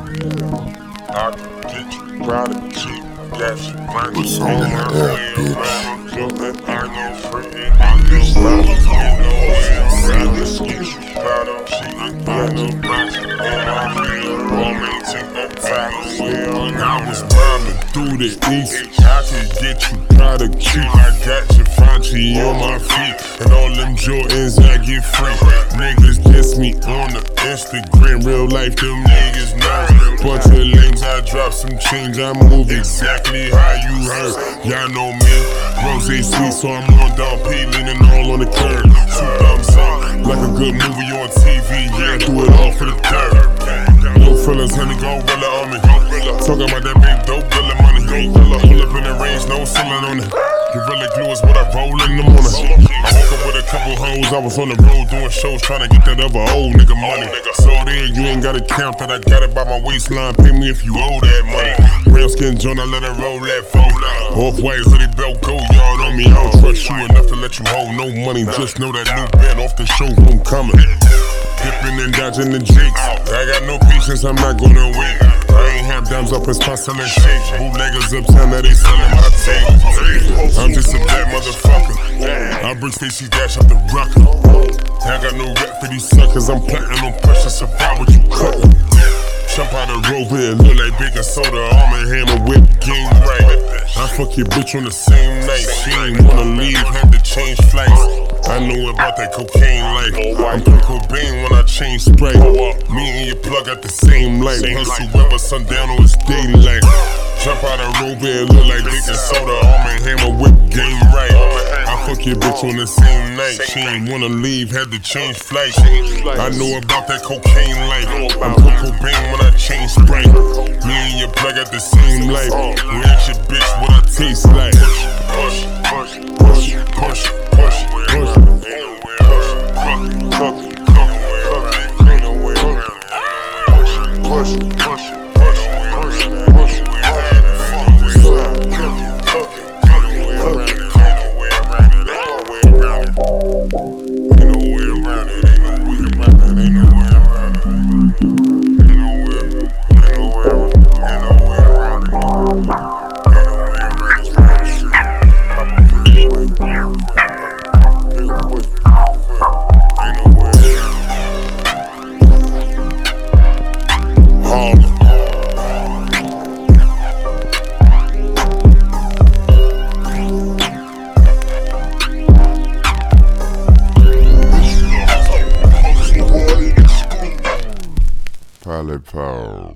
I get you proud of cheap, got you running on my way around. Jumping on your friend, I know about I just get you proud of cheap, I know about you on my way around. Take that time away on. I was rhyming through the east, I can get you proud of cheap. I got your Fanchi on my feet, and all them Jordans I get free. Niggas diss me on the Instagram, real life them niggas know. Bunch of lanes, I drop some change, I move exactly how you heard. Y'all know me, rose sweet, so I'm on down P, leaning all on the curb. 2 thumbs up, like a good movie on TV, yeah, do it all for the third. No feelings, honey, go roll on me. Talking about that big dope, billing money. Pull up in the range, no ceiling on it. Gorilla glue is what I roll in the morning. I woke up with a couple hoes, I was on the road doing shows, trying to get that other old nigga money. So there, you ain't gotta count that, I got it by my waistline, pay me if you owe that money. Brown skin joint, I let her roll that phone. Off-white hoodie belt, go yard on me. I don't trust you enough to let you hold no money. Just know that new band off the showroom coming. Dipping and dodging the jakes. I got no patience, I'm not gonna wait. I ain't have dimes up in spots selling shakes. Bootleggers uptown, now they selling my tape. I'm just a bad motherfucker. I bring Stacy Dash up the rocker. I got no rep for these suckers. I'm plotting on pressure, survive what you cuttin'. Jump out the road with it, look like baking soda. Arm and hammer, whip, game right. I fuck your bitch on the same night. She ain't wanna leave, had to change flights. I know about that cocaine life. I'm Kurt Cobain when I change Sprite. Me and your plug at the same light. Hustle weather, sundown or it's daylight. Jump out the road with it, look like baking soda. Arm and hammer, whip, game right. I fuck your bitch on the same night. She ain't wanna leave, had to change flights. I know about that cocaine life. I'm Kurt Cobain when I change Sprite. Me and your plug at the same light. We ask your bitch what I taste like. Push, push, push, push, push, push. Push, push, push, push, Pilot Power.